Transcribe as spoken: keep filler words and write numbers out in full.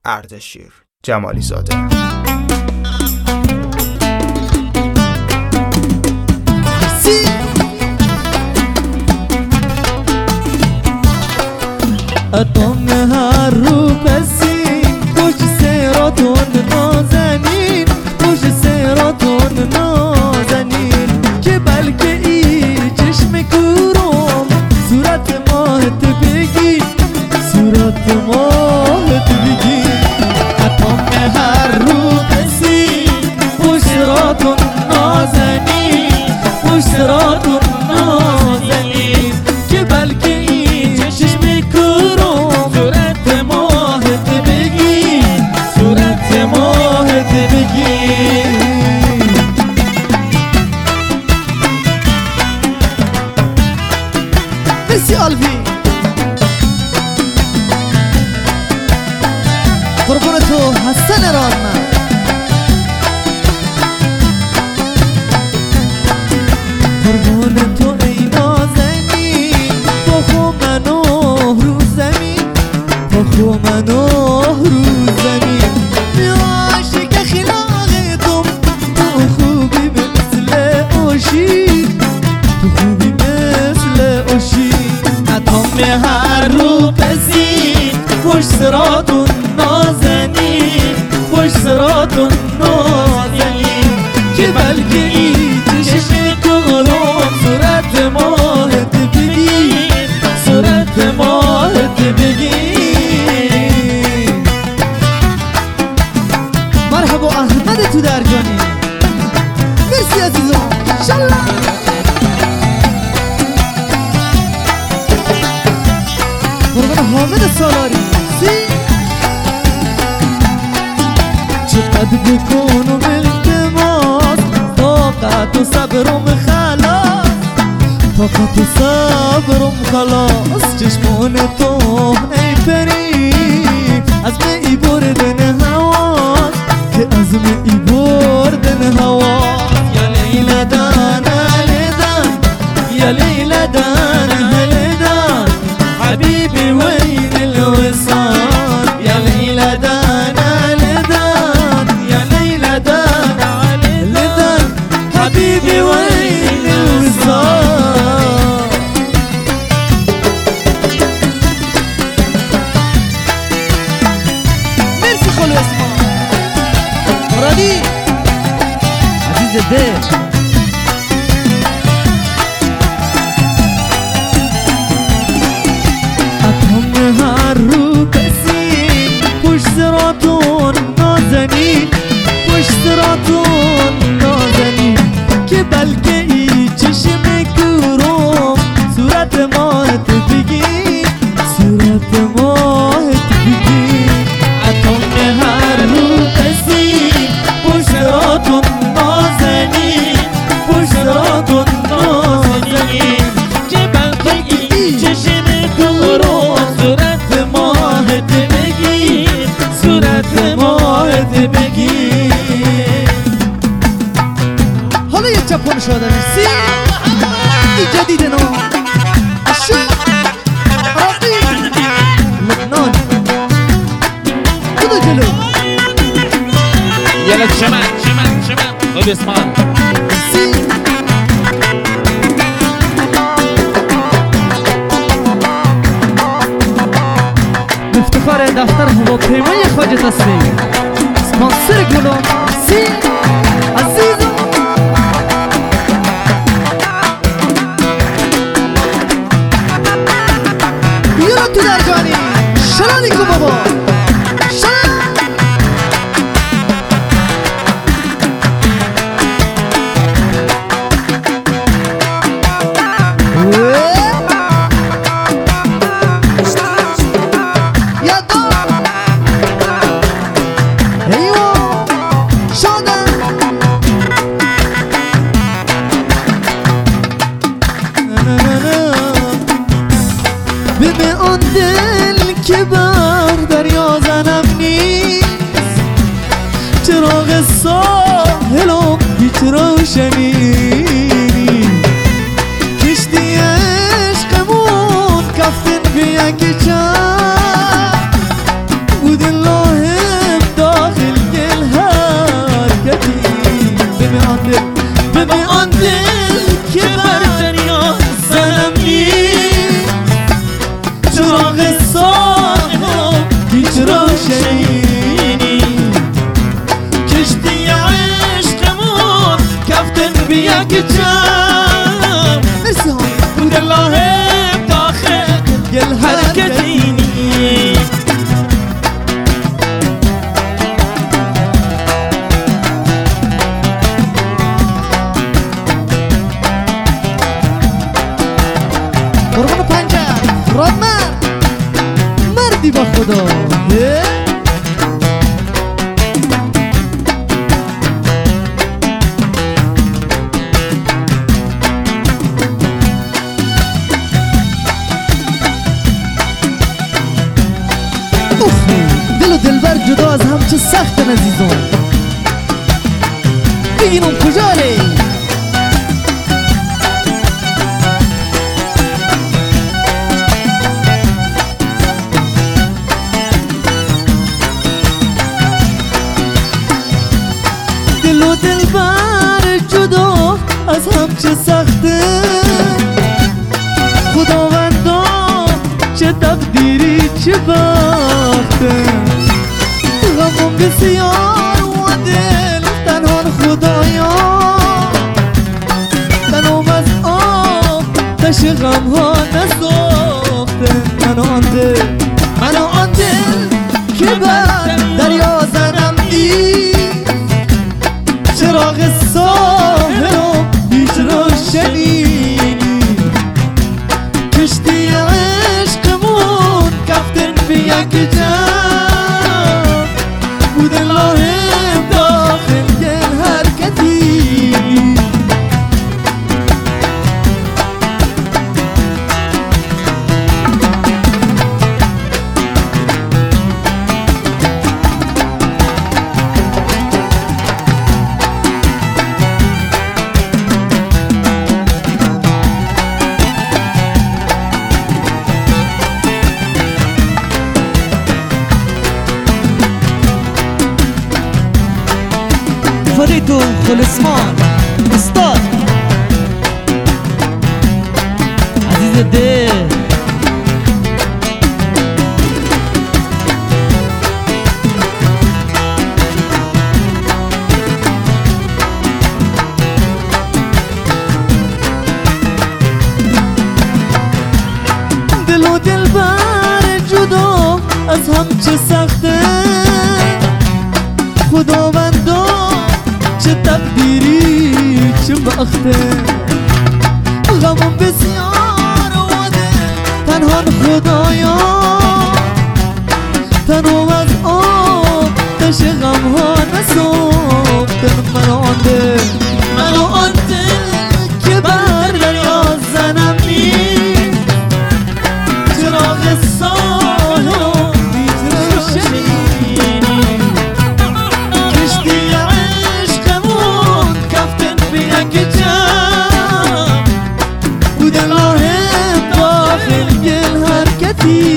اردشیر جمالی زاده. اتم هر رو پسی پشت سراتون نازنین، پشت سراتون نازنین، که بلکه ای چشم کورم صورت ماهت بگی، صورت ماهت بگی. اتم هر رو پسی پشت سراتون نازنین، پشت سراتون نازنین، که بلکه ای چشم کورم صورت ماهت بگی، صورت ماهت بگی. مرسی آلوی، قربون تو حسن رادمن. قربون تو ای نازنین، با خو منو رو زمین، با خو منو رو زمین. عاشق خلاقتم تو خوبی مثل اوشی، تو خوبی مثل اوشی. اتم هر رو پسی پشت سراتون نازنین، پشت سراتون نازنین، که بلکه ای چشم کورم صورت ماهت بگی، صورت ماهت بگی. مرحبا احمد تو درجانی، مرسی عزیزم شالله. قربان حامد سالاری سی. چقدر بکنم التماس، طاقت و صبرم خلاص، طاقت و صبرم خلاص. چشمان تو ای پری عزم ای بردن هواست، که عزم ای بردن هواست. یا لیل دان لیدان، یا لیل دان لیدان، حبیبی وین الوصال. یا لیل دان لیدان، یا لیل دان لیدان، حبیبی وین الوصال. مرسی خلو اسمان مرادی عزیز دل. اتم هر رو پسی پشت سراتون نازنین، پشت سراتون نازنین، که بلکه ای چشم کورم صورت ماهت بگی، صورت ماهت بگی. اتم هر رو پسی پشت سراتون نازنین، پشت سراتون نازنین، که بلکه ای چشم کورم صورت ماهت بگی، صورت ماهت بگی. حالا یک چپان شده مرسی ای جدید نو اشو عراقی لبنان کدو جلو. يلا شمال شمال شمال خذ اسمان مرسی. افتخار دفتر هواپیمای خواجه تصویر سپانسر گلام مرسی عزیزم. بیارم تو درجانی شلالی کو بابا شلال. به آن دل که بر دریا زنم نیست، چراغ ساحلم هیچ روشنی نیست. کشتی عشقمون کفتن به یک چند بود الله جدا از هم چه سخت عزیزم بگینم کجا ری دل و دل بر جدا از هم چه سخته خداوندا چه تقدیری چه بخته غمم بسیار و دل تنها خدایا تنم از آب تش غم ها نساخته من آن دل من آن دل که بر دریا زنم دید چراغ ساحل هیچ روشنی کشتی عشقمون کفتن به یک جا بود لاهم داخل گل حرکتی فريتو خلصمان استاذ عزيز الدين دل و دل بر جدا از هم چه سخته خداوندا چه تقدیری چه بخته غمم بسیار واده تنها خدایا تنم از آب تش غم ها نساختن من آن دل من آن دل که بر دریا زنم نیست چراغ ساحل هیچ روشنی بود لاهم داخل گل حرکتی